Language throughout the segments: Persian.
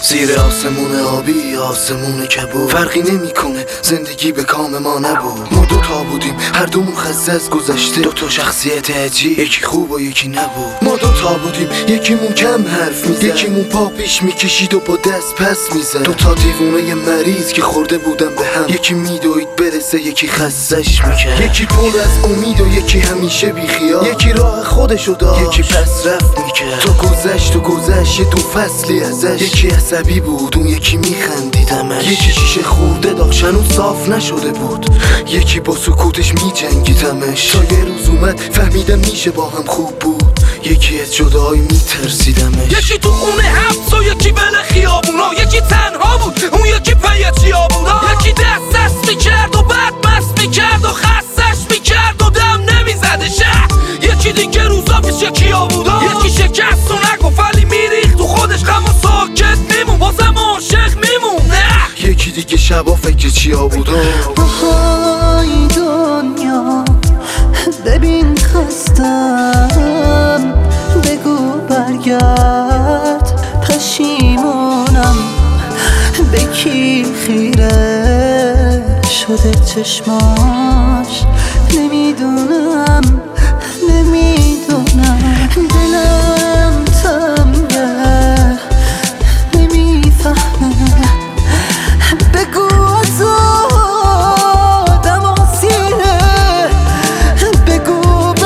زیر آسمون آبی آسمون کبود، فرقی نمیکنه زندگی به کام ما نبود. ما دوتا بودیم هر دومون خسته از گذشته، دوتا شخصیت عجیب، یکی خوب و یکی نبود. ما دوتا بودیم یکیمون کم حرف میزد، یکیمون پا پیش میکشید و با دست پس میزد. دوتا دیوونه مریض که خورده بودن به هم، یکی میدوید برسه یکی خستش میکرد. یکی پر از امید و یکی همیشه بیخیال، یکی راه خودشو داشت یکی پس رفت میکرد. تو گذشت دو فصلی ازش، یکی عصبی بود اون یکی میخندیدمش، یکی شیشه خورده داشت هنوز صاف نشده بود، یکی با سکوتش میجنگیدمش. تا یه روز اومد فهمیدم میشه با هم خوب بود، یکی از جدایی میترسیدمش. یکی تو خونه حبس و یکی بله خیابونا، یکی تنها بود اون یکی پی چیابونا، یکی دست میکرد و بعد مست میکرد و خستش میکرد و دم نمیزده شهر. یکی دیگه روزا پیش یکی آبودا، یکی شکست و نگفت ولی میریخت تو خودش غم و ساکت میمون، واسم عاشق میمونه. یکی دیگه شبا فکر چیا بودا. آهای دنیا ببین خستم، بگو برگرد پشیمونم، به کی خیره شده چشماش نمیدونم دلم تنگه نمیفهمه، بگو از آدم آسیره، بگو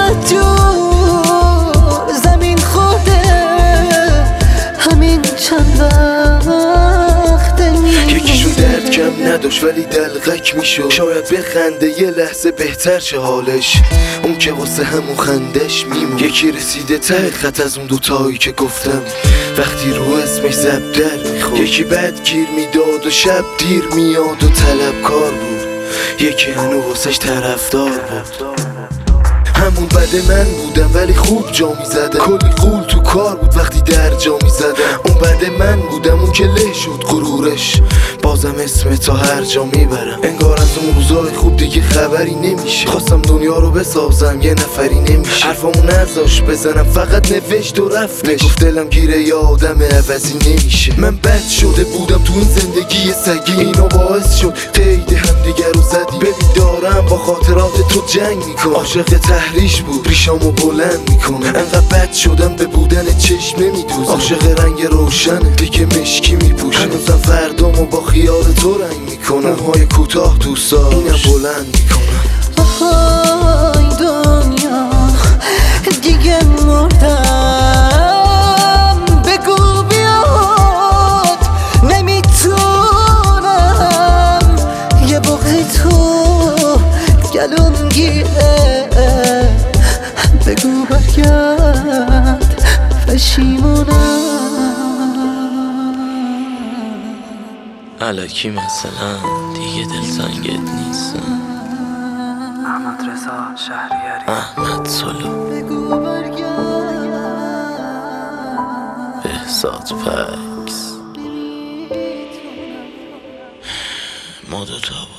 بدجور زمین خورده همین چند وقت یکیشون درد کم نداشت ولی دلغک میشد، شاید بخنده یه لحظه بهتر شه حالش، اون که واسه همون خندش میمون. یکی رسیده ته خط از اون دوتایی که گفتم وقتی رو اسمش زب در میخورد، یکی بد گیر میداد و شب دیر میاد و طلبکار بود، یکی هنو واسش طرفدار بود. همون بد من بودم ولی خوب جا میزدم، کلی قول تو کار بود وقتی در جا میزدم. اون بد من بودم اون که له شد غرورش، بازم اسم تا هر جا میبرم. انگار از اون روزای خوب دیگه خبری نمیشه، خواستم دنیا رو بسازم یه نفری نمیشه. حرفامو نذاش بزنم فقط نوشت و رفتش، گفت دلم گیره یه آدم عوضی نمیشه. من بد شده بودم تو این زندگی سگی، اینا باعث شد قید همدیگه رو زدی. ببین دارم با خاطرات تو جنگ میکنم، عاشق تحریش بود ریشامو بلند میکنه. انقدر بد شدم به بودن چشم نمیدوزم، عاشق رنگ روشنه دیگه مشکی میپوشه. هنوزم فردامو با خیال تو رنگ میکنم، موهای کوتاه دوستا اینم بلند میکنم. آهای دنیا دیگه مردم، بگو بیاد نمیتونم، یه بغضی تو گلوم گیره، بگو برگرد پشیمونم. الکی مثلا دیگه دلتنگت نیستم. احمد رضا شهریاری، احمد سلو، بگو برگرد بهزاد پکس، ما دوتا